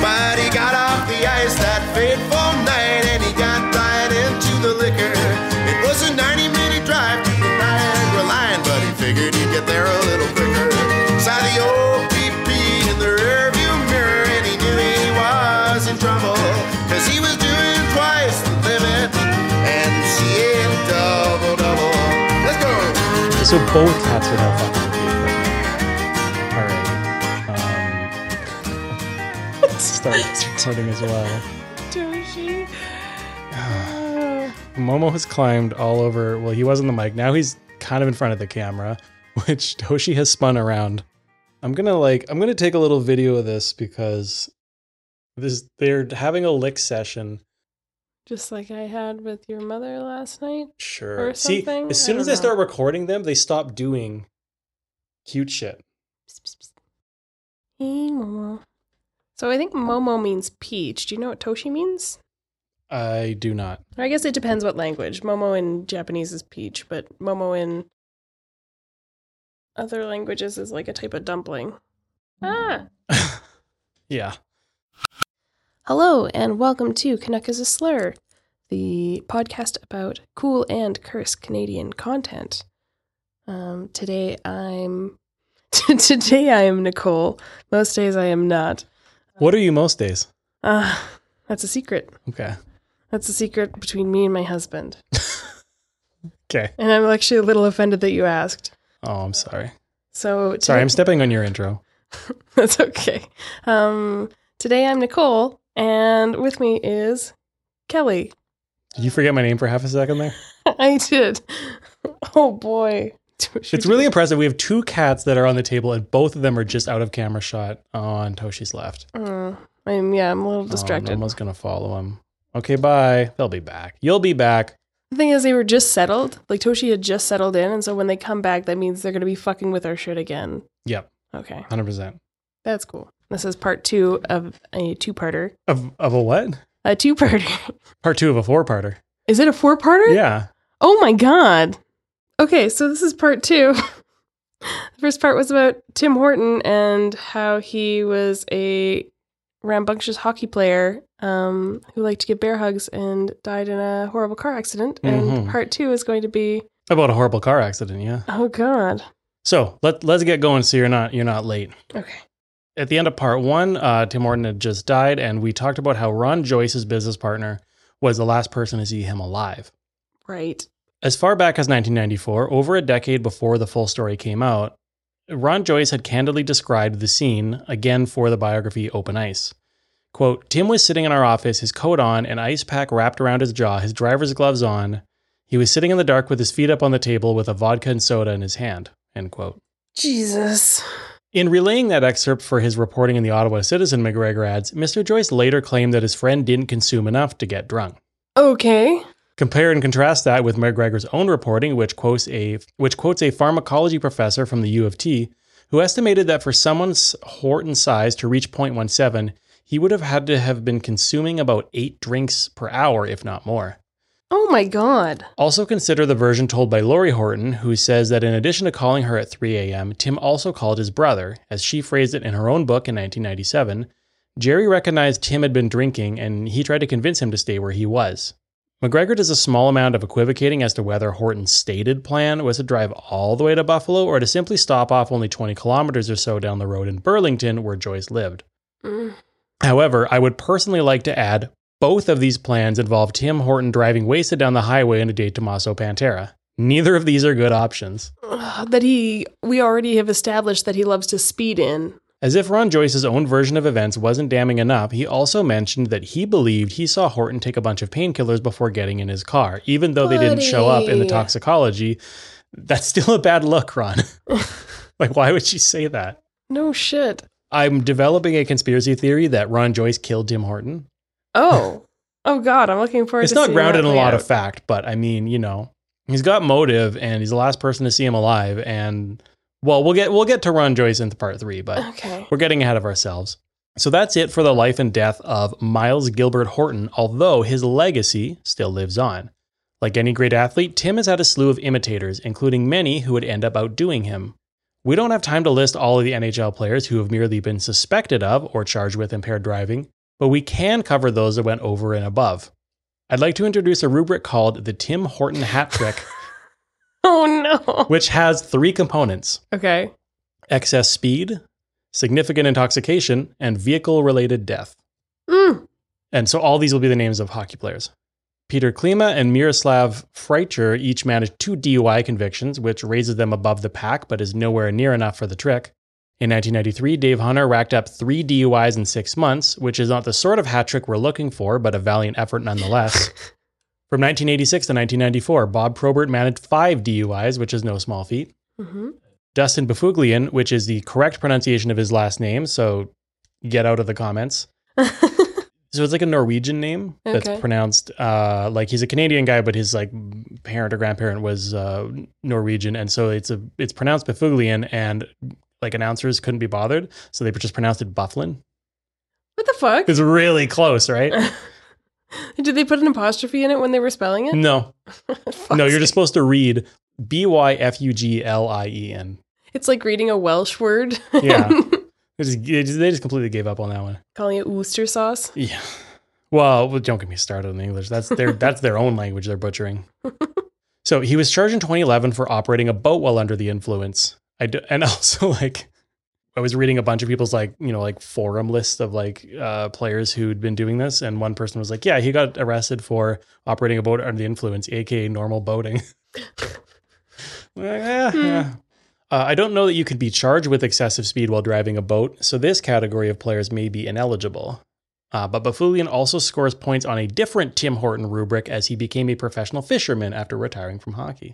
But he got off the ice that fateful night, and he got right into the liquor. It was a 90-minute drive to the Niagara line, but he figured he'd get there a little quicker. Saw the OPP in the rearview mirror, and he knew he was in trouble, cause he was doing twice the limit and seeing double. Let's go! So both cats are now fucking with you. All right. Starting as well. Toshi. Momo has climbed all over. Well, he was on the mic. Now he's kind of in front of the camera, which Toshi has spun around. I'm gonna take a little video of this because they're having a lick session. Just like I had with your mother last night? Sure. Or something? See, as soon as I start recording them, they stop doing cute shit. Hey, Momo. So I think Momo means peach. Do you know what Toshi means? I do not. I guess it depends what language. Momo in Japanese is peach, but Momo in other languages is like a type of dumpling. Ah! Yeah. Hello, and welcome to Canuck is a Slur, the podcast about cool and cursed Canadian content. Today I'm Nicole. Most days I am not. What are you most days? That's a secret. Okay. That's a secret between me and my husband. Okay. And I'm actually a little offended that you asked. Oh, I'm sorry. So Sorry, I'm stepping on your intro. That's okay. Today I'm Nicole, and with me is Kelly. Did you forget my name for half a second there? I did. Oh boy. It's really impressive. We have two cats that are on the table, and both of them are just out of camera shot on Toshi's left. I'm a little distracted. Momo's gonna follow him. Okay, bye. They'll be back. You'll be back. The thing is, they were just settled. Like, Toshi had just settled in, and so when they come back, that means they're going to be fucking with our shit again. Yep. Okay. 100%. That's cool. This is part 2 of a two-parter. Of a what? A two-parter. Part 2 of a 4-parter. Is it a 4-parter? Yeah. Oh my god. Okay, so this is part 2. The first part was about Tim Horton and how he was a rambunctious hockey player who liked to give bear hugs and died in a horrible car accident. And part 2 is going to be about a horrible car accident. Yeah. Oh god. So let's get going. So you're not late. Okay. At the end of part 1, Tim Horton had just died, and we talked about how Ron Joyce's business partner was the last person to see him alive. Right. As far back as 1994, over a decade before the full story came out, Ron Joyce had candidly described the scene, again for the biography Open Ice. Quote, Tim was sitting in our office, his coat on, an ice pack wrapped around his jaw, his driver's gloves on. He was sitting in the dark with his feet up on the table with a vodka and soda in his hand, end quote. Jesus. In relaying that excerpt for his reporting in the Ottawa Citizen, McGregor adds, Mr. Joyce later claimed that his friend didn't consume enough to get drunk. Okay. Compare and contrast that with McGregor's own reporting, which quotes a pharmacology professor from the U of T, who estimated that for someone's Horton size to reach 0.17, he would have had to have been consuming about 8 drinks per hour, if not more. Oh my god. Also consider the version told by Lori Horton, who says that in addition to calling her at 3 a.m., Tim also called his brother. As she phrased it in her own book in 1997, Jerry recognized Tim had been drinking, and he tried to convince him to stay where he was. McGregor does a small amount of equivocating as to whether Horton's stated plan was to drive all the way to Buffalo or to simply stop off only 20 kilometers or so down the road in Burlington, where Joyce lived. However, I would personally like to add both of these plans involve Tim Horton driving wasted down the highway in a De Tomaso Pantera. Neither of these are good options. We already have established that he loves to speed in. As if Ron Joyce's own version of events wasn't damning enough, he also mentioned that he believed he saw Horton take a bunch of painkillers before getting in his car, even though they didn't show up in the toxicology. That's still a bad look, Ron. Like, why would she say that? No shit. I'm developing a conspiracy theory that Ron Joyce killed Tim Horton. Oh. Oh God, I'm looking forward to seeing It's not grounded in a lot out. of fact, but I mean, you know, he's got motive and he's the last person to see him alive. And well, we'll get to Ron Joyce into part 3, but okay. We're getting ahead of ourselves. So that's it for the life and death of Miles Gilbert Horton, although his legacy still lives on. Like any great athlete, Tim has had a slew of imitators, including many who would end up outdoing him. We don't have time to list all of the NHL players who have merely been suspected of or charged with impaired driving, but we can cover those that went over and above. I'd like to introduce a rubric called the Tim Horton Hat Trick, Oh, no. which has 3 components: Okay. excess speed, significant intoxication, and vehicle-related death. And so all these will be the names of hockey players. Peter Klima and Miroslav Freicher each managed 2 DUI convictions, which raises them above the pack, but is nowhere near enough for the trick. In 1993, Dave Hunter racked up 3 DUIs in 6 months, which is not the sort of hat trick we're looking for, but a valiant effort nonetheless. From 1986 to 1994, Bob Probert managed 5 DUIs, which is no small feat. Mm-hmm. Dustin Bafuglian, which is the correct pronunciation of his last name, so get out of the comments. So it's like a Norwegian name that's Okay. pronounced like he's a Canadian guy, but his like parent or grandparent was Norwegian, and so it's pronounced Bafuglian, and like announcers couldn't be bothered, so they just pronounced it Bufflin. What the fuck? It's really close, right? Did they put an apostrophe in it when they were spelling it? No, Fuck's no, you're sake. just supposed to read Byfuglien. It's like reading a Welsh word. Yeah. They just completely gave up on that one. Calling it Worcester sauce. Yeah. Well, don't get me started on English. That's their own language they're butchering. So he was charged in 2011 for operating a boat while under the influence. And also like I was reading a bunch of people's like forum list of like players who'd been doing this, and one person was like, yeah, he got arrested for operating a boat under the influence, aka normal boating. Yeah. I don't know that you could be charged with excessive speed while driving a boat, so this category of players may be ineligible. But Bafuglian also scores points on a different Tim Horton rubric as he became a professional fisherman after retiring from hockey.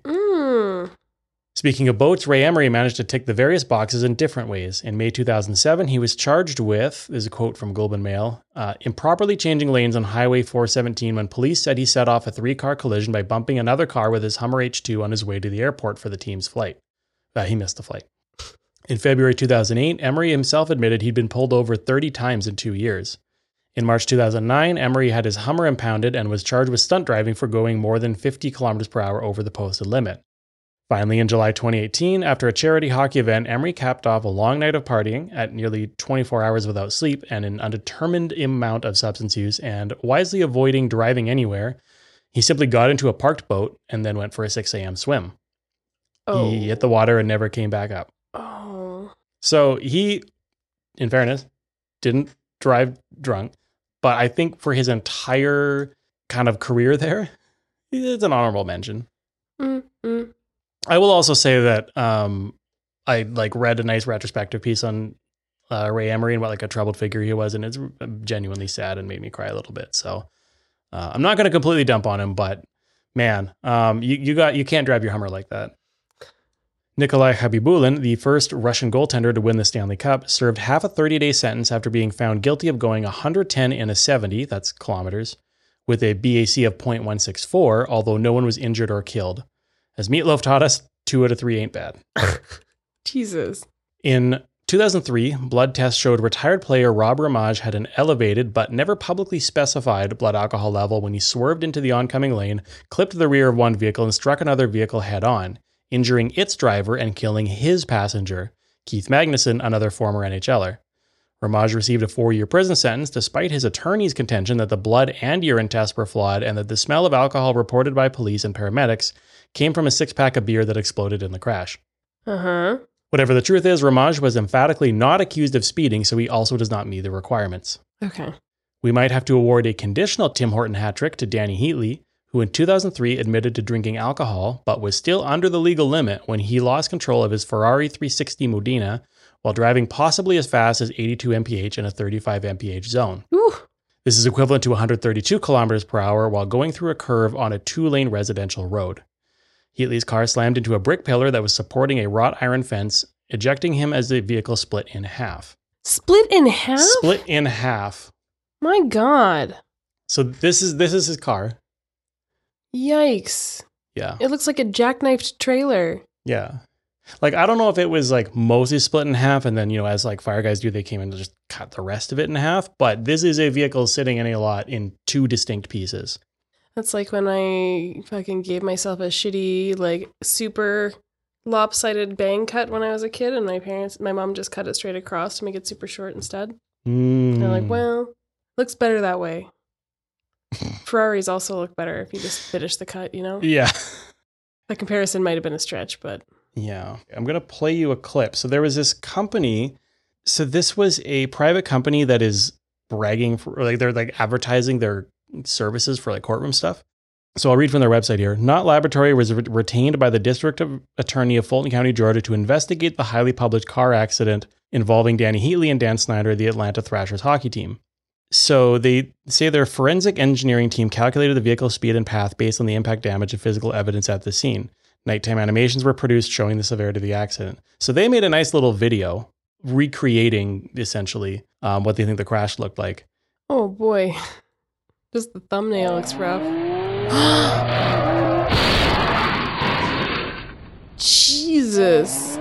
Speaking of boats, Ray Emery managed to tick the various boxes in different ways. In May 2007, he was charged with, this is a quote from Globe and Mail, improperly changing lanes on Highway 417 when police said he set off a 3-car collision by bumping another car with his Hummer H2 on his way to the airport for the team's flight. He missed the flight. In February 2008, Emery himself admitted he'd been pulled over 30 times in 2 years. In March 2009, Emery had his Hummer impounded and was charged with stunt driving for going more than 50 kilometers per hour over the posted limit. Finally, in July 2018, after a charity hockey event, Emery capped off a long night of partying at nearly 24 hours without sleep and an undetermined amount of substance use, and wisely avoiding driving anywhere, he simply got into a parked boat and then went for a 6 a.m. swim. Oh. He hit the water and never came back up. Oh. So he, in fairness, didn't drive drunk, but I think for his entire kind of career there, it's an honorable mention. Mm-hmm. I will also say that I like read a nice retrospective piece on Ray Emery and what like a troubled figure he was, and it's genuinely sad and made me cry a little bit. So I'm not going to completely dump on him, but man, you can't drive your Hummer like that. Nikolai Khabibulin, the first Russian goaltender to win the Stanley Cup, served half a 30-day sentence after being found guilty of going 110 in a 70, that's kilometers, with a BAC of .164, although no one was injured or killed. As Meatloaf taught us, 2 out of 3 ain't bad. Jesus. In 2003, blood tests showed retired player Rob Ramage had an elevated but never publicly specified blood alcohol level when he swerved into the oncoming lane, clipped the rear of one vehicle, and struck another vehicle head-on, injuring its driver and killing his passenger, Keith Magnuson, another former NHLer. Ramage received a 4-year prison sentence despite his attorney's contention that the blood and urine tests were flawed and that the smell of alcohol reported by police and paramedics came from a 6-pack of beer that exploded in the crash. Uh-huh. Whatever the truth is, Ramage was emphatically not accused of speeding, so he also does not meet the requirements. Okay. We might have to award a conditional Tim Horton hat trick to Danny Heatley, who in 2003 admitted to drinking alcohol, but was still under the legal limit when he lost control of his Ferrari 360 Modena while driving possibly as fast as 82 mph in a 35 mph zone. Ooh. This is equivalent to 132 kilometers per hour while going through a curve on a 2-lane residential road. Heatley's car slammed into a brick pillar that was supporting a wrought iron fence, ejecting him as the vehicle split in half. Split in half? Split in half. My God. So this is his car. Yikes. Yeah. It looks like a jackknifed trailer. Yeah. Like, I don't know if it was like mostly split in half and then, as like fire guys do, they came in to just cut the rest of it in half. But this is a vehicle sitting in a lot in 2 distinct pieces. That's like when I fucking gave myself a shitty, like, super lopsided bang cut when I was a kid, and my mom just cut it straight across to make it super short instead. They're like, well, Looks better that way. Ferraris also look better if you just finish the cut, Yeah. The comparison might have been a stretch, but... Yeah. I'm going to play you a clip. So there was this company. So this was a private company that is bragging for, like, they're like advertising their services for like courtroom stuff. So I'll read from their website here. Knott Laboratory was retained by the District Attorney of Fulton County, Georgia, to investigate the highly published car accident involving Danny Heatley and Dan Snyder of the Atlanta Thrashers hockey team. So they say their forensic engineering team calculated the vehicle's speed and path based on the impact damage and physical evidence at the scene. Nighttime animations were produced showing the severity of the accident. So they made a nice little video recreating, essentially, what they think the crash looked like. Oh, boy. Just the thumbnail looks rough. Jesus.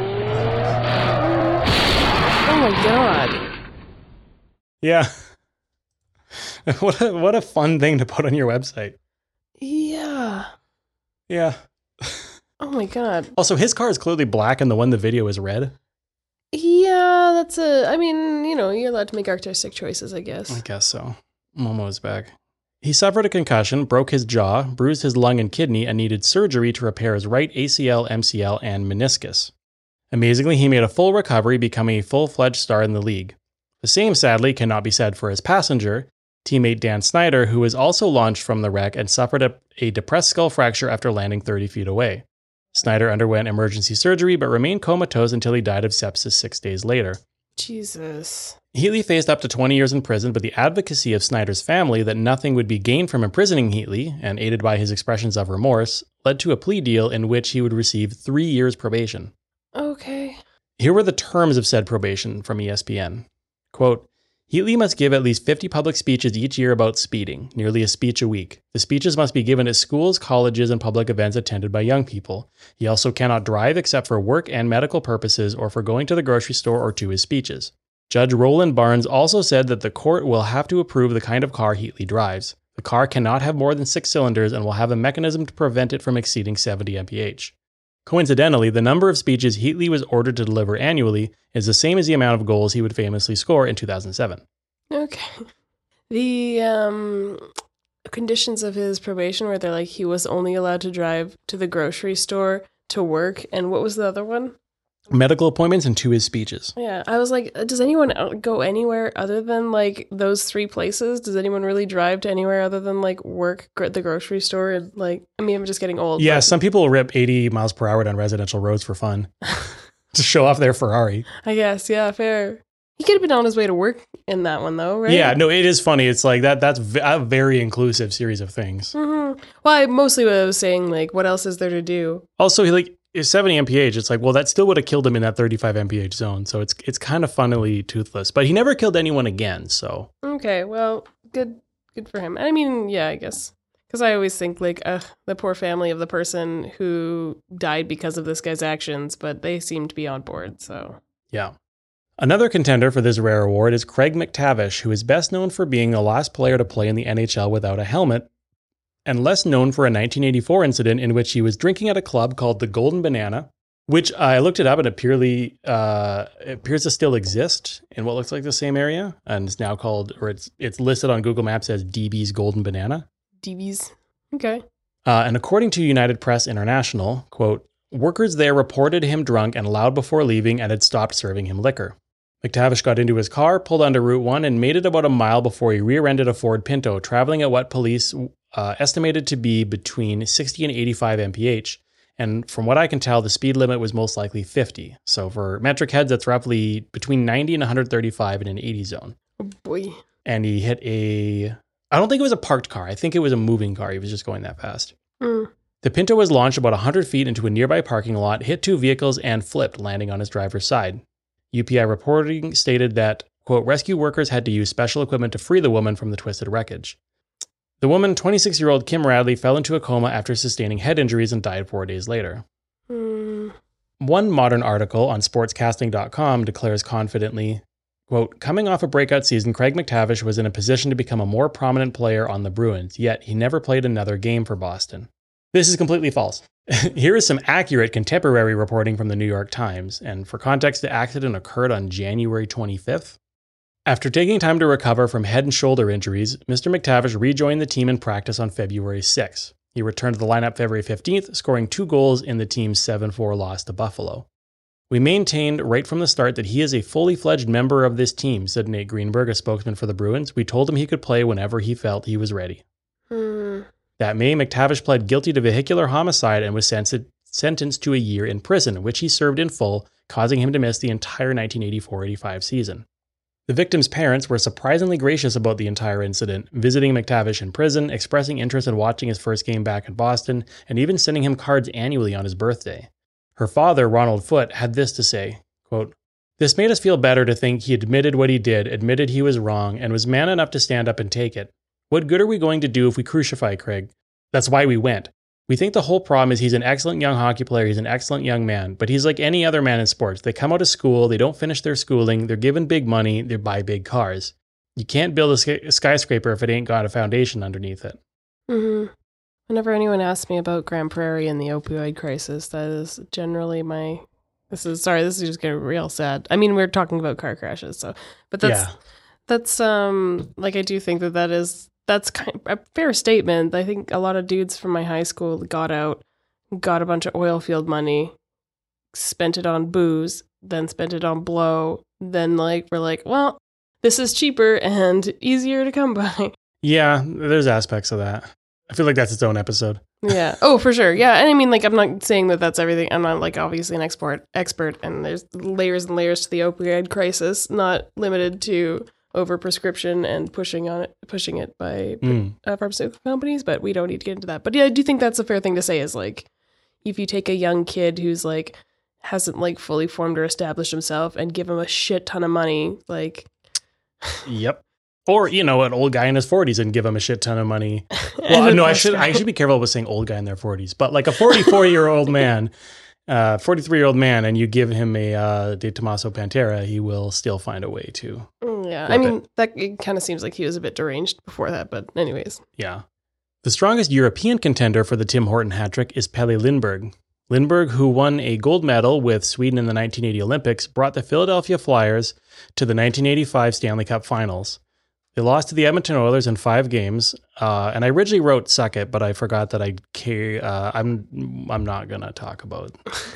Oh, my God. Yeah. What a fun thing to put on your website. Yeah. Yeah. Oh my God. Also, his car is clearly black and the one in the video is red. Yeah, you're allowed to make artistic choices, I guess. I guess so. Momo's back. He suffered a concussion, broke his jaw, bruised his lung and kidney, and needed surgery to repair his right ACL, MCL, and meniscus. Amazingly, he made a full recovery, becoming a full-fledged star in the league. The same, sadly, cannot be said for his passenger, teammate Dan Snyder, who was also launched from the wreck and suffered a depressed skull fracture after landing 30 feet away. Snyder underwent emergency surgery but remained comatose until he died of sepsis 6 days later. Jesus. Heatley faced up to 20 years in prison, but the advocacy of Snyder's family that nothing would be gained from imprisoning Heatley, and aided by his expressions of remorse, led to a plea deal in which he would receive 3 years probation. Okay. Here were the terms of said probation from ESPN. Quote, Heatley must give at least 50 public speeches each year about speeding, nearly a speech a week. The speeches must be given at schools, colleges, and public events attended by young people. He also cannot drive except for work and medical purposes or for going to the grocery store or to his speeches. Judge Roland Barnes also said that the court will have to approve the kind of car Heatley drives. The car cannot have more than 6 cylinders and will have a mechanism to prevent it from exceeding 70 mph. Coincidentally, the number of speeches Heatley was ordered to deliver annually is the same as the amount of goals he would famously score in 2007. Okay. The conditions of his probation were they're like he was only allowed to drive to the grocery store, to work, and what was the other one? Medical appointments and to his speeches. Yeah, I was like, does anyone go anywhere other than like those 3 places? Does anyone really drive to anywhere other than like work, the grocery store? And like, I mean, I'm just getting old. Yeah, but... some people rip 80 miles per hour down residential roads for fun to show off their Ferrari. I guess, yeah, fair. He could have been on his way to work in that one though, right? Yeah, no, it is funny. It's like that's a very inclusive series of things. Mm-hmm. Well, mostly what I was saying, like, what else is there to do? Also, is 70 mph, it's like, well, that still would have killed him in that 35 mph zone. So it's kind of funnily toothless. But he never killed anyone again, so. Okay, well, good for him. I mean, yeah, I guess. Because I always think, like, the poor family of the person who died because of this guy's actions, but they seem to be on board, so. Yeah. Another contender for this rare award is Craig McTavish, who is best known for being the last player to play in the NHL without a helmet, and less known for a 1984 incident in which he was drinking at a club called the Golden Banana, which I looked it up and it appears to still exist in what looks like the same area, and it's now called, or it's listed on Google Maps as DB's Golden Banana. DB's, okay. And according to United Press International, quote, workers there reported him drunk and loud before leaving and had stopped serving him liquor. McTavish got into his car, pulled onto Route 1, and made it about a mile before he rear-ended a Ford Pinto, traveling at what police estimated to be between 60 and 85 mph. And from what I can tell, the speed limit was most likely 50. So for metric heads, that's roughly between 90 and 135 in an 80 zone. Oh boy. And he hit I don't think it was a parked car. I think it was a moving car. He was just going that fast. Mm. The Pinto was launched about 100 feet into a nearby parking lot, hit 2 vehicles, and flipped, landing on his driver's side. UPI reporting stated that, quote, rescue workers had to use special equipment to free the woman from the twisted wreckage. The woman, 26-year-old Kim Radley, fell into a coma after sustaining head injuries and died 4 days later. Mm. One modern article on sportscasting.com declares confidently, quote, coming off a breakout season, Craig McTavish was in a position to become a more prominent player on the Bruins, yet he never played another game for Boston. This is completely false. Here is some accurate contemporary reporting from the New York Times, and for context, the accident occurred on January 25th. After taking time to recover from head and shoulder injuries, Mr. McTavish rejoined the team in practice on February 6th. He returned to the lineup February 15th, scoring 2 goals in the team's 7-4 loss to Buffalo. We maintained right from the start that he is a fully fledged member of this team, said Nate Greenberg, a spokesman for the Bruins. We told him he could play whenever he felt he was ready. That May, McTavish pled guilty to vehicular homicide and was sentenced to a year in prison, which he served in full, causing him to miss the entire 1984-85 season. The victim's parents were surprisingly gracious about the entire incident, visiting McTavish in prison, expressing interest in watching his first game back in Boston, and even sending him cards annually on his birthday. Her father, Ronald Foote, had this to say, quote, "This made us feel better to think he admitted what he did, admitted he was wrong, and was man enough to stand up and take it. What good are we going to do if we crucify Craig? That's why we went. We think the whole problem is he's an excellent young hockey player, he's an excellent young man, but he's like any other man in sports. They come out of school, they don't finish their schooling, they're given big money, they buy big cars. You can't build a skyscraper if it ain't got a foundation underneath it." Mm-hmm. Whenever anyone asks me about Grand Prairie and the opioid crisis, that is generally my... This is just getting real sad. I mean, we're talking about car crashes, but that's like, I do think that's kind of a fair statement. I think a lot of dudes from my high school got out, got a bunch of oil field money, spent it on booze, then spent it on blow, then we're like, well, this is cheaper and easier to come by. Yeah, there's aspects of that. I feel like that's its own episode. Yeah. Oh, for sure. Yeah. And I mean, I'm not saying that that's everything. I'm not obviously an expert, and there's layers and layers to the opioid crisis, not limited to overprescription and pushing it by pharmaceutical companies, but we don't need to get into that. But yeah, I do think that's a fair thing to say is if you take a young kid who's hasn't fully formed or established himself and give him a shit ton of money, Yep. Or, an old guy in his 40s and give him a shit ton of money. Well, no, I should be careful with saying old guy in their 40s, but a 44-year-old man, 43-year-old man, and you give him a De Tomaso Pantera, he will still find a way to. Yeah, I mean, it kind of seems like he was a bit deranged before that, but anyways. Yeah. The strongest European contender for the Tim Horton hat trick is Pelle Lindbergh. Lindbergh, who won a gold medal with Sweden in the 1980 Olympics, brought the Philadelphia Flyers to the 1985 Stanley Cup Finals. They lost to the Edmonton Oilers in 5 games, and I originally wrote "suck it," but I forgot that I'm not gonna talk about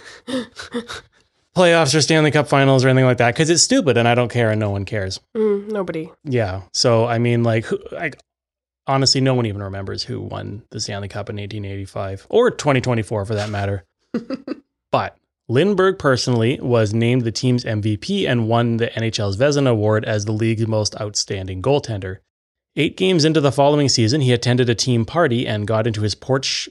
playoffs or Stanley Cup Finals or anything like that because it's stupid and I don't care and no one cares. Nobody. Yeah, so I mean, honestly, no one even remembers who won the Stanley Cup in 1885 or 2024 for that matter. But Lindbergh personally was named the team's MVP and won the NHL's Vezina Award as the league's most outstanding goaltender. 8 games into the following season, he attended a team party and got into his porch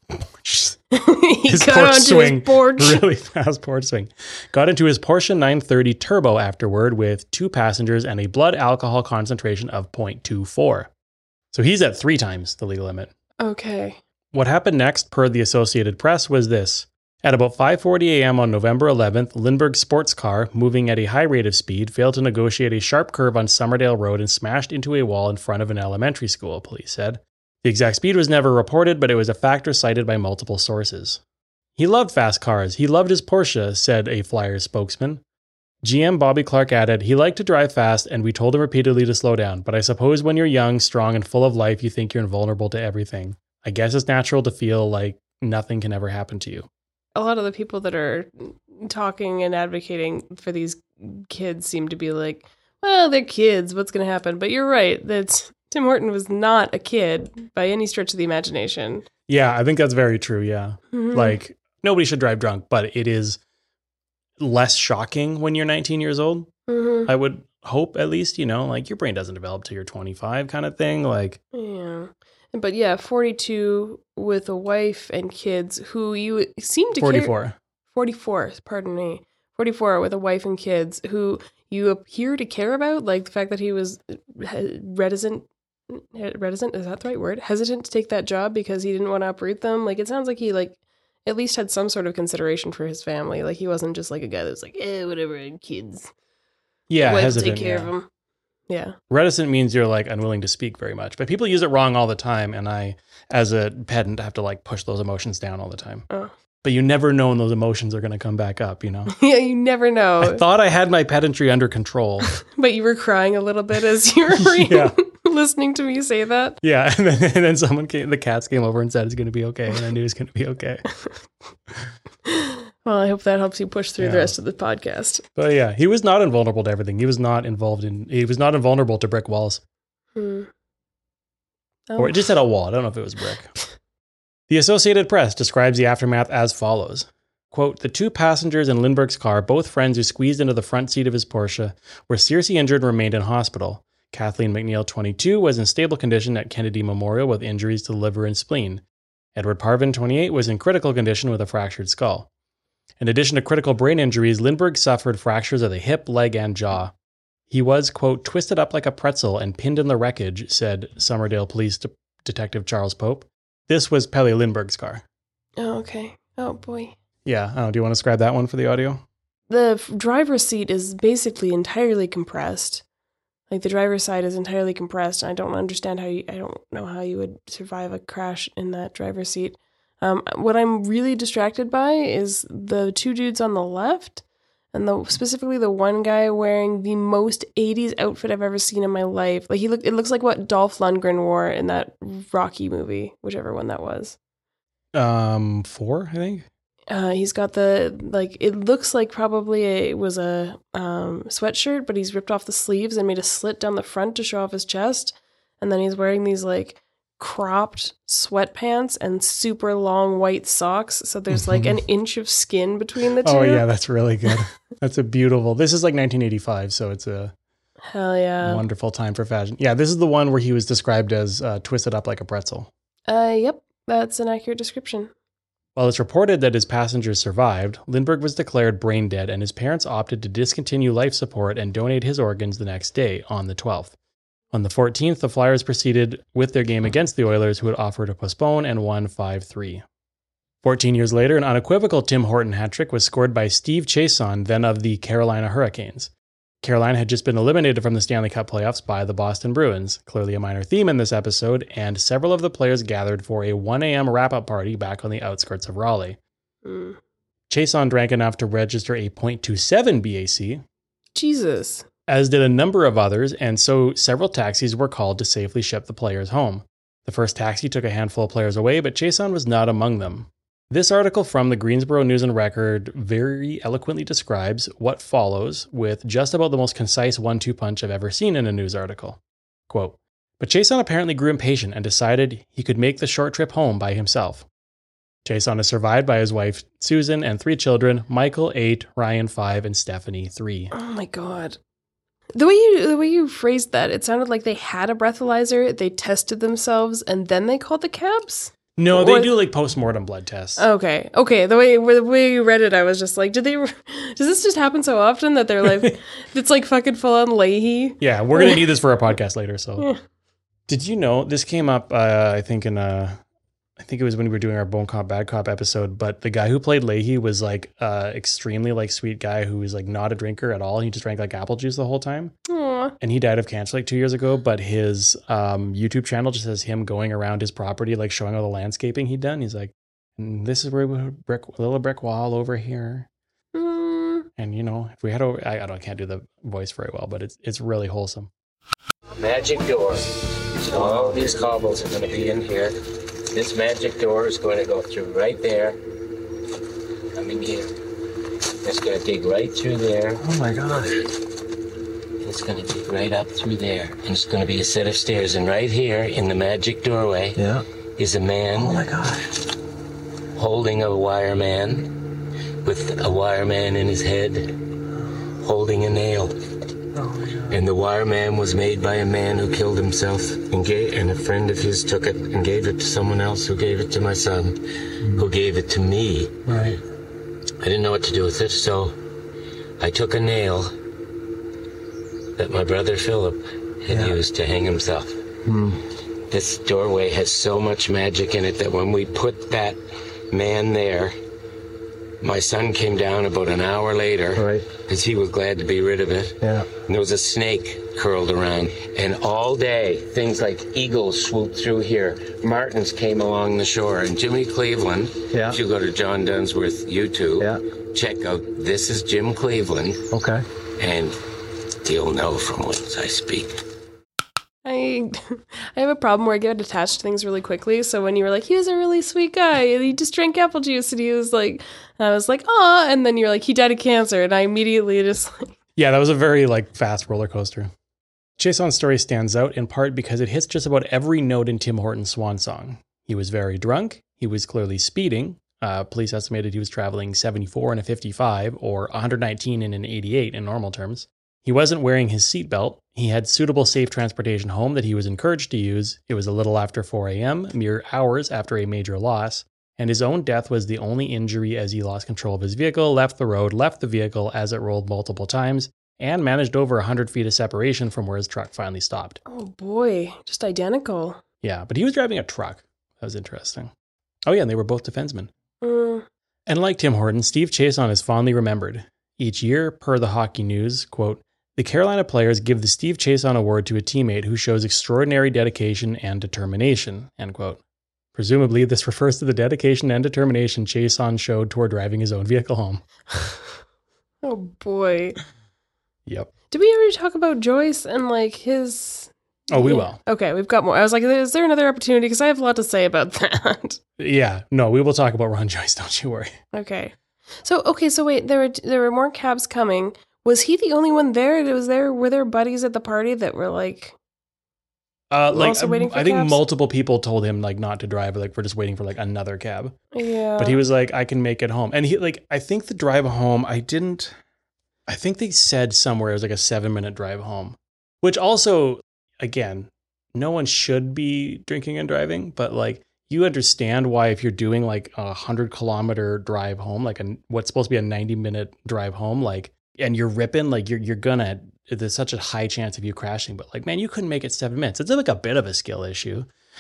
swing. Really fast porch swing. Got into his Porsche 930 Turbo afterward with 2 passengers and a blood alcohol concentration of 0.24. So he's at 3 times the legal limit. Okay. What happened next, per the Associated Press, was this. At about 5:40 a.m. on November 11th, Lindbergh's sports car, moving at a high rate of speed, failed to negotiate a sharp curve on Summerdale Road and smashed into a wall in front of an elementary school, police said. The exact speed was never reported, but it was a factor cited by multiple sources. He loved fast cars. He loved his Porsche, said a Flyers spokesman. GM Bobby Clark added, "He liked to drive fast, and we told him repeatedly to slow down. But I suppose when you're young, strong, and full of life, you think you're invulnerable to everything. I guess it's natural to feel like nothing can ever happen to you." A lot of the people that are talking and advocating for these kids seem to be like, well, they're kids. What's going to happen? But you're right. Tim Horton was not a kid by any stretch of the imagination. Yeah, I think that's very true. Yeah. Mm-hmm. Nobody should drive drunk, but it is less shocking when you're 19 years old. Mm-hmm. I would hope at least, your brain doesn't develop till you're 25 kind of thing. Yeah. But yeah, 42 with a wife and kids who you seem to 44. 44, pardon me. 44 with a wife and kids who you appear to care about, the fact that he was reticent, is that the right word? Hesitant to take that job because he didn't want to uproot them. It sounds like he at least had some sort of consideration for his family. He wasn't just a guy that's whatever, kids. Yeah, wife hesitant, take care of them. Yeah. Reticent means you're unwilling to speak very much, but people use it wrong all the time. And I, as a pedant, have to push those emotions down all the time. Oh. But you never know when those emotions are going to come back up, you know? Yeah, you never know. I thought I had my pedantry under control. But you were crying a little bit as you were Yeah. listening to me say that. Yeah, and then the cats came over and said it's going to be okay, and I knew it was going to be okay. Well, I hope that helps you push through the rest of the podcast. But yeah, he was not invulnerable to everything. He was not invulnerable to brick walls. Oh. Or it just had a wall. I don't know if it was brick. The Associated Press describes the aftermath as follows. Quote, the 2 passengers in Lindbergh's car, both friends who squeezed into the front seat of his Porsche, were seriously injured and remained in hospital. Kathleen McNeil, 22, was in stable condition at Kennedy Memorial with injuries to the liver and spleen. Edward Parvin, 28, was in critical condition with a fractured skull. In addition to critical brain injuries, Lindbergh suffered fractures of the hip, leg, and jaw. He was, quote, twisted up like a pretzel and pinned in the wreckage, said Somerdale Police Detective Charles Pope. This was Pelle Lindbergh's car. Oh, okay. Oh, boy. Yeah. Do you want to describe that one for the audio? The driver's seat is basically entirely compressed. Like, the driver's side is entirely compressed. And I don't understand I don't know how you would survive a crash in that driver's seat. What I'm really distracted by is the 2 dudes on the left, and specifically the one guy wearing the most 80s outfit I've ever seen in my life. Like, it looks like what Dolph Lundgren wore in that Rocky movie, whichever one that was. 4, I think. He's got it looks like probably it was a sweatshirt, but he's ripped off the sleeves and made a slit down the front to show off his chest. And then he's wearing these like cropped sweatpants and super long white socks. So there's like an inch of skin between the two. Oh yeah, that's really good. This is like 1985, so it's a hell yeah, wonderful time for fashion. Yeah, this is the one where he was described as twisted up like a pretzel. Yep, that's an accurate description. While it's reported that his passengers survived, Lindbergh was declared brain dead and his parents opted to discontinue life support and donate his organs the next day, on the 12th. On the 14th, the Flyers proceeded with their game against the Oilers, who had offered to postpone, and won 5-3. 14 years later, an unequivocal Tim Horton hat trick was scored by Steve Chason, then of the Carolina Hurricanes. Carolina had just been eliminated from the Stanley Cup playoffs by the Boston Bruins, clearly a minor theme in this episode, and several of the players gathered for a 1 a.m. wrap-up party back on the outskirts of Raleigh. Chason drank enough to register a .27 BAC. Jesus. As did a number of others, and so several taxis were called to safely ship the players home. The first taxi took a handful of players away, but Chason was not among them. This article from the Greensboro News and Record very eloquently describes what follows with just about the most concise 1-2 punch I've ever seen in a news article. Quote, but Chason apparently grew impatient and decided he could make the short trip home by himself. Chason is survived by his wife, Susan, and 3 children, Michael, 8, Ryan, 5, and Stephanie, 3. Oh my God. The way you phrased that, it sounded like they had a breathalyzer, they tested themselves, and then they called the cabs? No, they do like post-mortem blood tests. Okay. The way you read it, I was just like, does this just happen so often that they're like, it's like fucking full on Leahy? Yeah, we're going to need this for our podcast later, so. Yeah. Did you know, this came up, I think it was when we were doing our Bone Cop, Bad Cop episode, but the guy who played Leahy was like extremely like sweet guy who was like not a drinker at all. He just drank like apple juice the whole time. Aww. And he died of cancer like 2 years ago, but his YouTube channel just has him going around his property, like showing all the landscaping he'd done. He's like, this is where we little brick wall over here. And you know, if we had I can't do the voice very well, but it's really wholesome. Magic door. So all these cobbles are going to be in here. This magic door is going to go through right there, coming here. It's going to dig right through there. Oh my God. It's going to dig right up through there. And it's going to be a set of stairs. And right here in the magic doorway is a man. Oh my God. Holding a wire man, with a wire man in his head, holding a nail. And the wire man was made by a man who killed himself, and a friend of his took it and gave it to someone else, who gave it to my son, who gave it to me. Right. I didn't know what to do with it, so I took a nail that my brother Philip had used to hang himself. This doorway has so much magic in it that when we put that man there, My son came down about an hour later, Right. because he was glad to be rid of it. Yeah. And there was a snake curled around. And all day, things like eagles swooped through here. Martins came along the shore. And Jimmy Cleveland, Yeah. if you go to John Dunsworth YouTube, check out This is Jim Cleveland, Okay. and you'll know from whence I speak. I have a problem where I get attached to things really quickly. So when you were like, he was a really sweet guy, and he just drank apple juice, and he was like, and I was like, aw, and then you're like, he died of cancer, and I immediately just like, Yeah, that was a very fast roller coaster. Chaison's story stands out in part because it hits just about every note in Tim Horton's swan song. He was very drunk. He was clearly speeding. Police estimated he was traveling 74 in a 55 or 119 in an 88 in normal terms. He wasn't wearing his seatbelt. He had suitable safe transportation home that he was encouraged to use. It was a little after 4 a.m., mere hours after a major loss, and his own death was the only injury as he lost control of his vehicle, left the road, left the vehicle as it rolled multiple times, and managed over 100 feet of separation from where his truck finally stopped. oh boy, just identical. Yeah, but he was driving a truck. That was interesting. Oh yeah, and they were both defensemen. Mm. And like Tim Horton, Steve Chason is fondly remembered. Each year, per the Hockey News, quote, the Carolina players give the Steve Chason Award to a teammate who shows extraordinary dedication and determination, end quote. Presumably, this refers to the dedication and determination Chason showed toward driving his own vehicle home. Oh boy. Yep. Did we ever talk about Joyce and like his... Oh, we will. Okay, we've got more. I was like, is there another opportunity? Because I have a lot to say about that. Yeah, no, we will talk about Ron Joyce, don't you worry. Okay. So wait, there were more cabs coming. Was he the only one there? Were there buddies at the party that were like also waiting for I think cabs? multiple people told him not to drive, we're just waiting for another cab. Yeah. But he was like, I can make it home. And he I think the drive home, I think they said somewhere it was a 7-minute drive home, which also, again, no one should be drinking and driving, but you understand why if you're doing a 100-kilometer drive home, what's supposed to be a 90-minute drive home, and you're ripping, you're gonna, there's such a high chance of you crashing, but man, you couldn't make it 7 minutes. It's a bit of a skill issue.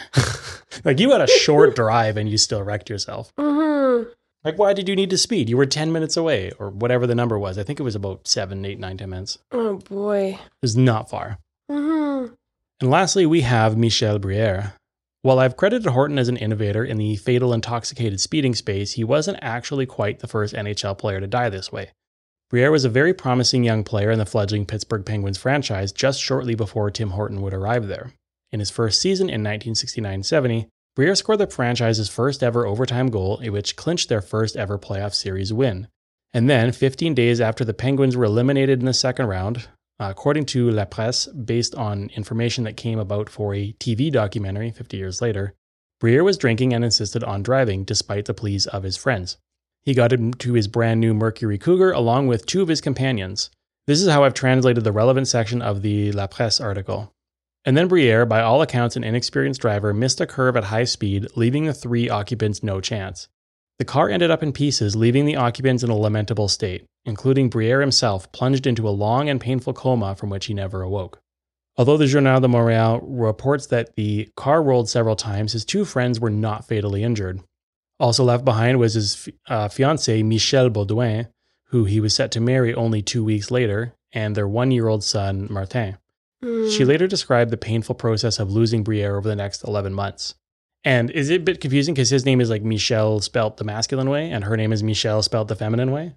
You had a short drive and you still wrecked yourself. Mm-hmm. Why did you need to speed? You were 10 minutes away, or whatever the number was. I think it was about 7, 8, 9, 10 minutes. Oh boy. It was not far. Mm-hmm. And lastly, we have Michel Briere. While I've credited Horton as an innovator in the fatal intoxicated speeding space, he wasn't actually quite the first NHL player to die this way. Briere was a very promising young player in the fledgling Pittsburgh Penguins franchise just shortly before Tim Horton would arrive there. In his first season in 1969-70, Briere scored the franchise's first ever overtime goal, which clinched their first ever playoff series win. And then, 15 days after the Penguins were eliminated in the second round, according to La Presse, based on information that came about for a TV documentary 50 years later, Briere was drinking and insisted on driving despite the pleas of his friends. He got into his brand new Mercury Cougar along with 2 of his companions. This is how I've translated the relevant section of the La Presse article. And then Briere, by all accounts an inexperienced driver, missed a curve at high speed, leaving the 3 occupants no chance. The car ended up in pieces, leaving the occupants in a lamentable state, including Briere himself, plunged into a long and painful coma from which he never awoke. Although the Journal de Montréal reports that the car rolled several times, his 2 friends were not fatally injured. Also left behind was his fiancée, Michelle Baudouin, who he was set to marry only 2 weeks later, and their 1-year-old son, Martin. She later described the painful process of losing Briere over the next 11 months. And is it a bit confusing because his name is Michelle spelt the masculine way, and her name is Michelle spelt the feminine way?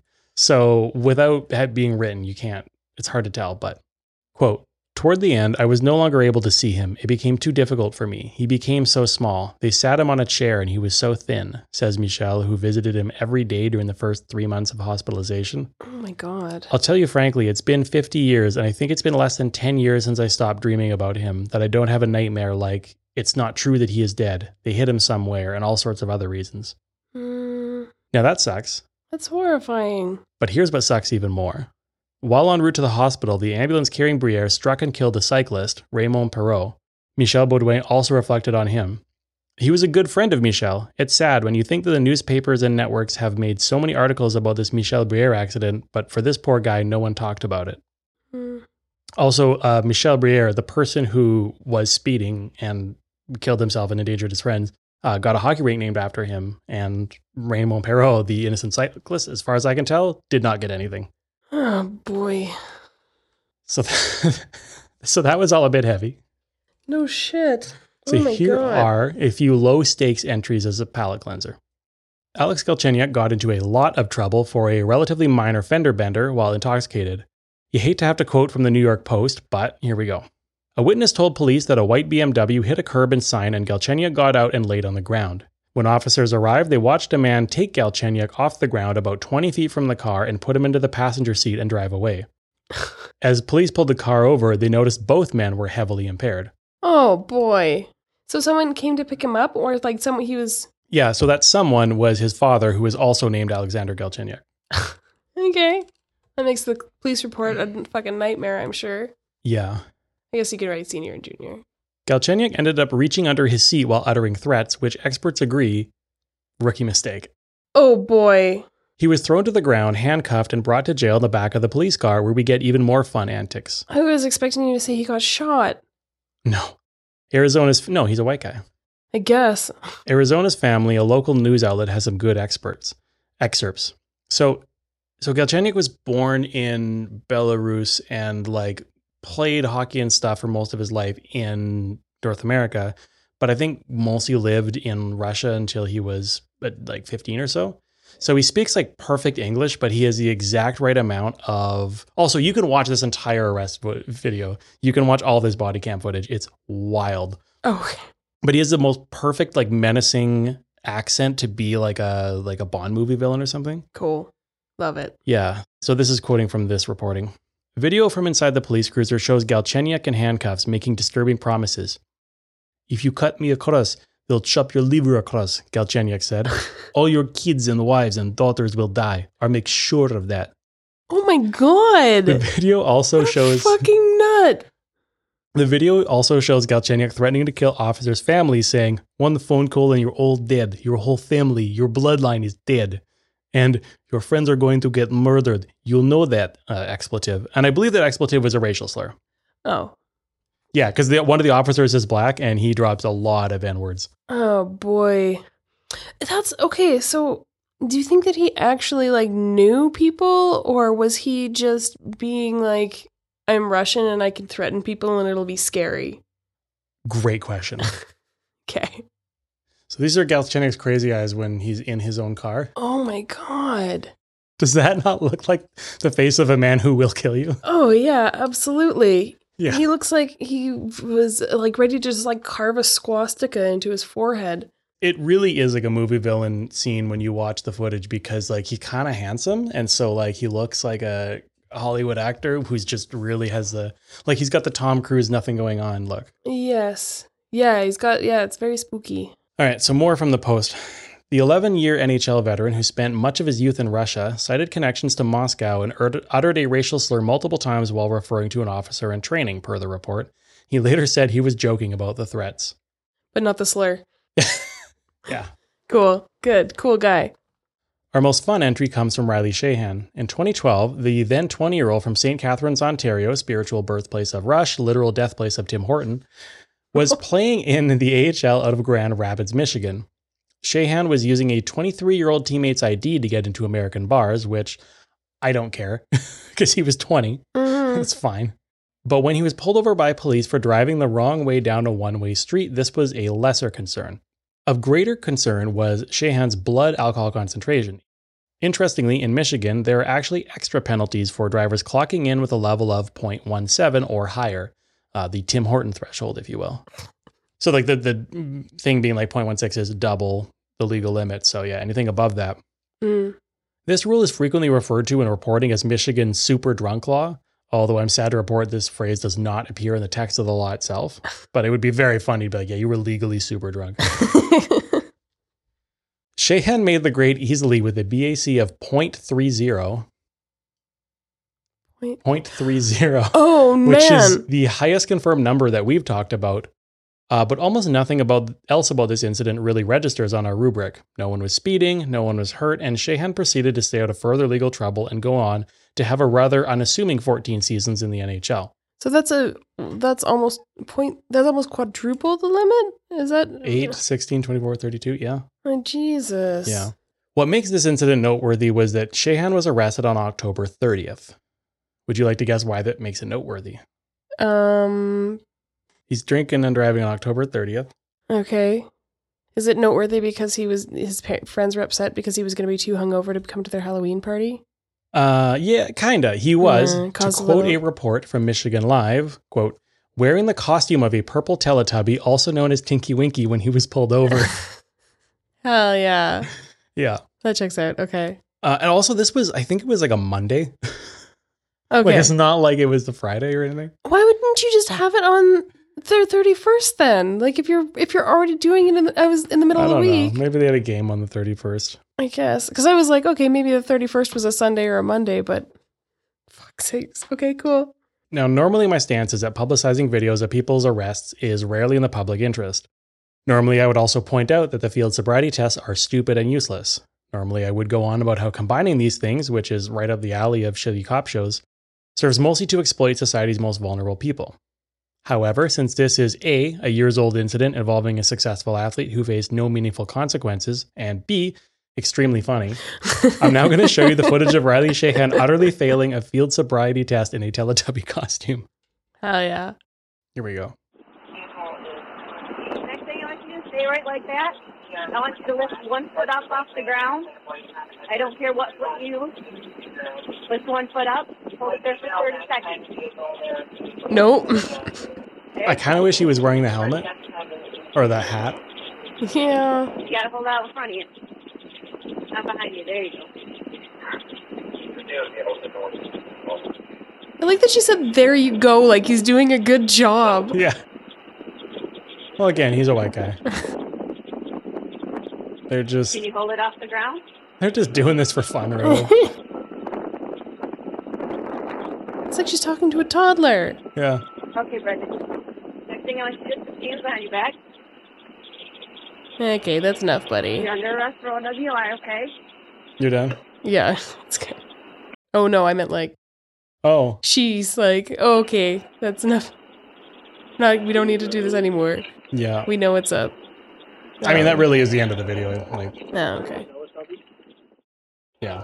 So without that being written, it's hard to tell, but, quote, toward the end, I was no longer able to see him. It became too difficult for me. He became so small. They sat him on a chair and he was so thin, says Michelle, who visited him every day during the first 3 months of hospitalization. Oh my God. I'll tell you frankly, it's been 50 years, and I think it's been less than 10 years since I stopped dreaming about him, that I don't have a nightmare it's not true that he is dead. They hid him somewhere, and all sorts of other reasons. Now that sucks. That's horrifying. But here's what sucks even more. While en route to the hospital, the ambulance carrying Briere struck and killed a cyclist, Raymond Perreault. Michel Baudouin also reflected on him. He was a good friend of Michel. It's sad when you think that the newspapers and networks have made so many articles about this Michel Briere accident, but for this poor guy, no one talked about it. Also, Michel Briere, the person who was speeding and killed himself and endangered his friends, got a hockey rink named after him. And Raymond Perreault, the innocent cyclist, as far as I can tell, did not get anything. Oh, boy. So, so that was all a bit heavy. No shit. So oh my here God. are a few low-stakes entries as a palate cleanser. Alex Galchenyuk got into a lot of trouble for a relatively minor fender bender while intoxicated. You hate to have to quote from the New York Post, but here we go. A witness told police that a white BMW hit a curb and sign and Galchenyuk got out and laid on the ground. When officers arrived, they watched a man take Galchenyuk off the ground about 20 feet from the car and put him into the passenger seat and drive away. As police pulled the car over, they noticed both men were heavily impaired. Oh, boy. So someone came to pick him up, or like someone he was... Yeah, so that someone was his father, who was also named Alexander Galchenyuk. Okay. That makes the police report a fucking nightmare, I'm sure. Yeah. I guess you could write senior and junior. Galchenyuk ended up reaching under his seat while uttering threats, which experts agree, rookie mistake. Oh, boy. He was thrown to the ground, handcuffed, and brought to jail in the back of the police car, where we get even more fun antics. I was expecting you to say he got shot. No. No, he's a white guy. I guess. Arizona's Family, a local news outlet, has some good excerpts. So Galchenyuk was born in Belarus and like played hockey and stuff for most of his life in North America, but I think mostly lived in Russia until he was like 15 or so. So he speaks like perfect English, but he has the exact right amount of... Also, you can watch this entire arrest video. You can watch all this body cam footage. It's wild. Oh, But he has the most perfect, like, menacing accent to be like a Bond movie villain or something. cool. Love it. Yeah. So this is quoting from this reporting. Video from inside the police cruiser shows Galchenyuk in handcuffs making disturbing promises. "If you cut me across, they'll chop your liver across," Galchenyuk said. "All your kids and wives and daughters will die. I'll make sure of that." Oh my God. The video also shows... Fucking nut. The video also shows Galchenyuk threatening to kill officers' families, saying, "One phone call and you're all dead. Your whole family, your bloodline is dead. And your friends are going to get murdered. You'll know that," expletive. And I believe that expletive was a racial slur. Oh. Yeah, because one of the officers is black and he drops a lot of N-words. Oh, boy. That's okay. So do you think that he actually like knew people, or was he just being like, I'm Russian and I can threaten people and it'll be scary? Great question. Okay. So these are Galchenyuk's crazy eyes when he's in his own car. Oh my God. Does that not look like the face of a man who will kill you? Oh yeah, absolutely. Yeah. He looks like he was like ready to just like carve a swastika into his forehead. It really is like a movie villain scene when you watch the footage, because like he's kind of handsome. And so like he looks like a Hollywood actor who's just really has he's got the Tom Cruise nothing going on look. Yes. Yeah, it's very spooky. All right, so more from the Post. The 11-year NHL veteran who spent much of his youth in Russia cited connections to Moscow and uttered a racial slur multiple times while referring to an officer in training, per the report. He later said he was joking about the threats. But not the slur. Yeah. Cool. Good. Cool guy. Our most fun entry comes from Riley Shahan. In 2012, the then 20-year-old from St. Catharines, Ontario, spiritual birthplace of Rush, literal death place of Tim Horton, was playing in the AHL out of Grand Rapids, Michigan. Shahan was using a 23-year-old teammate's ID to get into American bars, which I don't care, because he was 20. That's fine. But when he was pulled over by police for driving the wrong way down a one-way street, this was a lesser concern. Of greater concern was Shahan's blood alcohol concentration. Interestingly, in Michigan, there are actually extra penalties for drivers clocking in with a level of 0.17 or higher, the Tim Horton threshold, if you will. So like the thing being like 0.16 is double the legal limit. So yeah, anything above that. This rule is frequently referred to in reporting as Michigan's super drunk law, although I'm sad to report this phrase does not appear in the text of the law itself. But it would be very funny to be like, yeah, you were legally super drunk. Shahan made the grade easily with a BAC of 0.30. 0.30. Oh, man. Which is the highest confirmed number that we've talked about. But almost nothing else about this incident really registers on our rubric. No one was speeding, no one was hurt, and Shahan proceeded to stay out of further legal trouble and go on to have a rather unassuming 14 seasons in the NHL. So that's almost quadruple the limit? Is that 8, 16, 24, 32, yeah. Oh, Jesus. Yeah. What makes this incident noteworthy was that Shahan was arrested on October 30th. Would you like to guess why that makes it noteworthy? He's drinking and driving on October 30th. Okay. Is it noteworthy because his friends were upset because he was going to be too hungover to come to their Halloween party? Yeah, kinda. He was, to caused a quote little- a report from Michigan Live, quote, wearing the costume of a purple Teletubby, also known as Tinky Winky, when he was pulled over. Hell yeah. Yeah. That checks out. Okay. And also I think it was like a Monday. Okay. Like it's not like it was the Friday or anything. Why wouldn't you just have it on the 31st then? Like if you're already doing it in the middle I of the don't week. know. Maybe they had a game on the 31st. I guess. Because I was like, okay, maybe the 31st was a Sunday or a Monday, but fuck's sakes. Okay, cool. Now, normally my stance is that publicizing videos of people's arrests is rarely in the public interest. Normally, I would also point out that the field sobriety tests are stupid and useless. Normally, I would go on about how combining these things, which is right up the alley of shitty cop shows, serves mostly to exploit society's most vulnerable people. However, since this is A, a years-old incident involving a successful athlete who faced no meaningful consequences, and B, extremely funny, I'm now going to show you the footage of Riley Shahan utterly failing a field sobriety test in a Teletubby costume. Hell yeah. Here we go. Next thing I want you to stay right like that. I want you to lift one foot up off the ground. I don't care what foot you use. Lift one foot up. Hold it there for 30 seconds. Nope. I kind of wish he was wearing the helmet or the hat. Yeah. You gotta hold out in front of you. Not behind you. There you go. I like that she said, there you go, like he's doing a good job. Yeah. Well, again, he's a white guy. They're just Can you hold it off the ground? doing this for fun, really. It's like she's talking to a toddler. Yeah. Okay, Brendan. Next thing I want you to do is put your hands behind your back. Okay, that's enough, buddy. You're under arrest for OWI, okay? You're done? Yeah, it's good. Oh no, I meant like, Oh. she's like, oh, okay, that's enough. No, we don't need to do this anymore. Yeah. We know what's up. I mean, that really is the end of the video. Like, Oh, okay. yeah.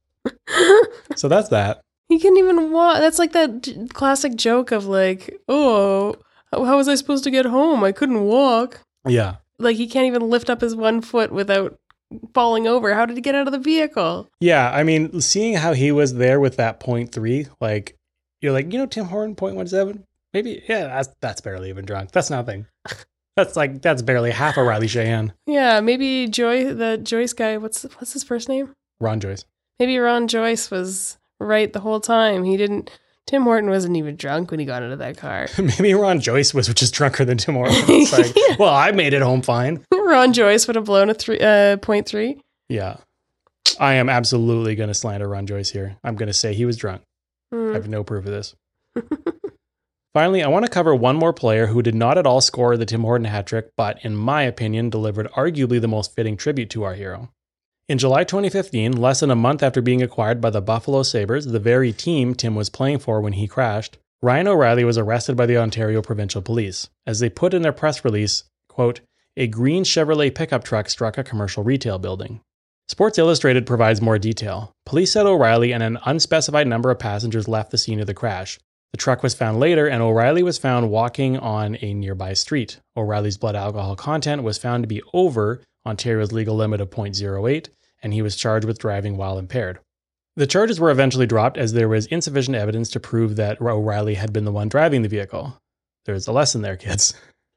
So that's that. He couldn't even walk. That's like that classic joke of like, oh, how was I supposed to get home? I couldn't walk. Yeah. Like he can't even lift up his one foot without falling over. How did he get out of the vehicle? Yeah. I mean, seeing how he was there with that 0.3, like, you're like, Tim Horton 0.17? Maybe, yeah, that's barely even drunk. That's nothing. That's barely half a Riley Shahan. Yeah, maybe the Joyce guy, what's his first name? Ron Joyce. Maybe Ron Joyce was right the whole time. Tim Horton wasn't even drunk when he got into that car. Maybe Ron Joyce was just drunker than Tim Horton. It's like, well, I made it home fine. Ron Joyce would have blown a 0.3. Yeah. I am absolutely going to slander Ron Joyce here. I'm going to say he was drunk. I have no proof of this. Finally, I want to cover one more player who did not at all score the Tim Horton hat trick, but in my opinion, delivered arguably the most fitting tribute to our hero. In July 2015, less than a month after being acquired by the Buffalo Sabres, the very team Tim was playing for when he crashed, Ryan O'Reilly was arrested by the Ontario Provincial Police. As they put in their press release, quote, a green Chevrolet pickup truck struck a commercial retail building. Sports Illustrated provides more detail. Police said O'Reilly and an unspecified number of passengers left the scene of the crash. The truck was found later, and O'Reilly was found walking on a nearby street. O'Reilly's blood alcohol content was found to be over Ontario's legal limit of 0.08, and he was charged with driving while impaired. The charges were eventually dropped as there was insufficient evidence to prove that O'Reilly had been the one driving the vehicle. There's a lesson there, kids.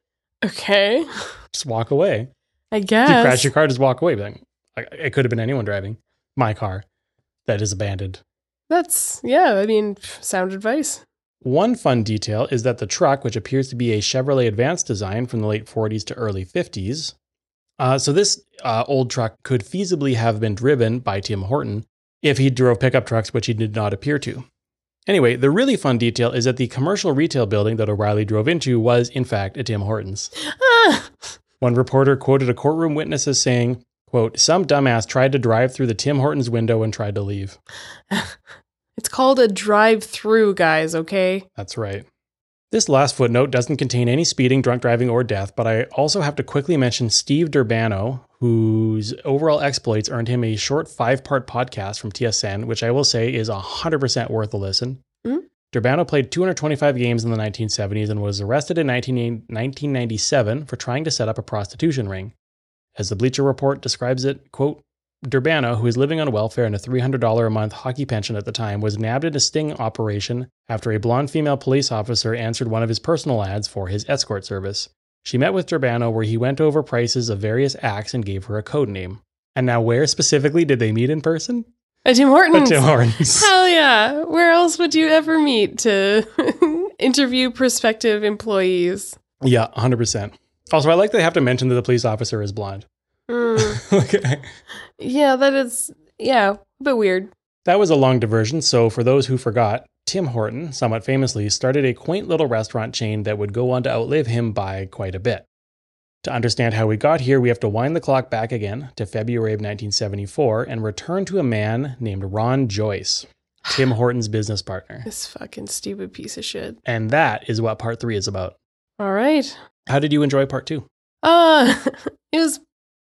Okay. Just walk away. I If guess. you crash your car, just walk away. Like, it could have been anyone driving my car that is abandoned. That's, yeah, I mean, sound advice. One fun detail is that the truck, which appears to be a Chevrolet Advanced design from the late 40s to early 50s, so this old truck could feasibly have been driven by Tim Horton if he drove pickup trucks, which he did not appear to. Anyway, the really fun detail is that the commercial retail building that O'Reilly drove into was, in fact, a Tim Hortons. Ah! One reporter quoted a courtroom witness as saying, quote, some dumbass tried to drive through the Tim Hortons window and tried to leave. It's called a drive-through, guys, okay? That's right. This last footnote doesn't contain any speeding, drunk driving, or death, but I also have to quickly mention Steve Durbano, whose overall exploits earned him a short 5-part podcast from TSN, which I will say is 100% worth a listen. Mm-hmm. Durbano played 225 games in the 1970s and was arrested in 1997 for trying to set up a prostitution ring. As the Bleacher Report describes it, quote, Durbano, who was living on welfare and a $300 a month hockey pension at the time, was nabbed in a sting operation after a blonde female police officer answered one of his personal ads for his escort service. She met with Durbano where he went over prices of various acts and gave her a code name. And now where specifically did they meet in person? At Tim Hortons. At Tim Hortons. Hell yeah. Where else would you ever meet to interview prospective employees? Yeah, 100%. Also, I like they have to mention that the police officer is blonde. Okay. Yeah, that is, a bit weird. That was a long diversion, so for those who forgot, Tim Horton, somewhat famously, started a quaint little restaurant chain that would go on to outlive him by quite a bit. To understand how we got here, we have to wind the clock back again to February of 1974 and return to a man named Ron Joyce, Tim Horton's business partner. This fucking stupid piece of shit. And that is what part 3 is about. All right. How did you enjoy part 2? It was,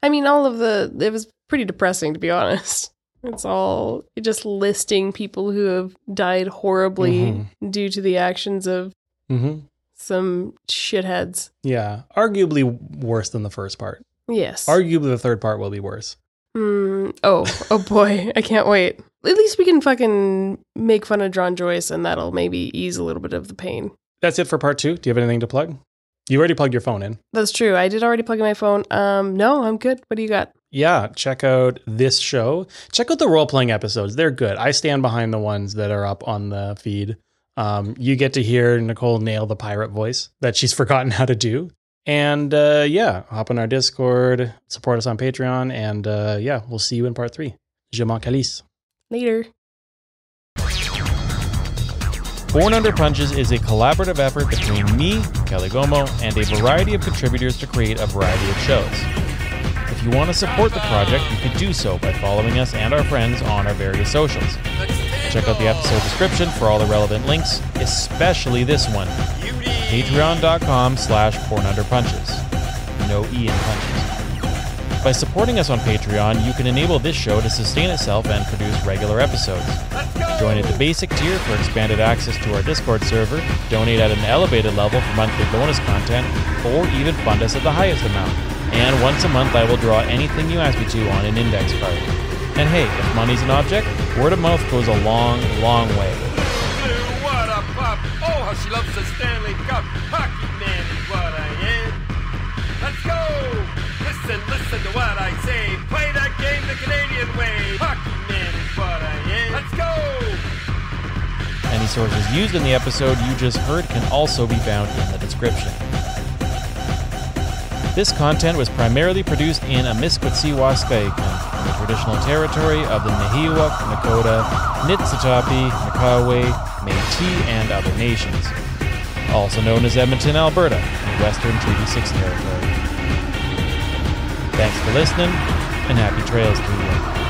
it was pretty depressing, to be honest. It's all just listing people who have died horribly due to the actions of some shitheads. Yeah, arguably worse than the first part. Yes. Arguably the third part will be worse. Oh boy, I can't wait. At least we can fucking make fun of Ron Joyce and that'll maybe ease a little bit of the pain. That's it for part 2. Do you have anything to plug? You already plugged your phone in. That's true. I did already plug in my phone. No, I'm good. What do you got? Yeah, check out this show. Check out the role-playing episodes. They're good. I stand behind the ones that are up on the feed. You get to hear Nicole nail the pirate voice that she's forgotten how to do. And hop on our Discord, support us on Patreon, and we'll see you in part 3. Je m'en calisse. Later. Born Under Punches is a collaborative effort between me, Kelly Gomo, and a variety of contributors to create a variety of shows. If you want to support the project, you can do so by following us and our friends on our various socials. Check out the episode description for all the relevant links, especially this one, patreon.com/bornunderpunches. No E in punches. By supporting us on Patreon, you can enable this show to sustain itself and produce regular episodes. Join at the basic tier for expanded access to our Discord server, donate at an elevated level for monthly bonus content, or even fund us at the highest amount. And once a month I will draw anything you ask me to on an index card. And hey, if money's an object, word of mouth goes a long, long way. What a pop! Oh, how she loves the Stanley Cup! Hockey man is what I am! Let's go! Listen to what I say! Play that game the Canadian way! Hockey man is what I am! Let's go! Any sources used in the episode you just heard can also be found in the description. This content was primarily produced in Amiskwaciwâskahikan, in the traditional territory of the Nahiwak, Nakota, Niitsitapi, Nakawe, Métis, and other nations, also known as Edmonton, Alberta, in Western Treaty 6 territory. Thanks for listening, and happy trails to you.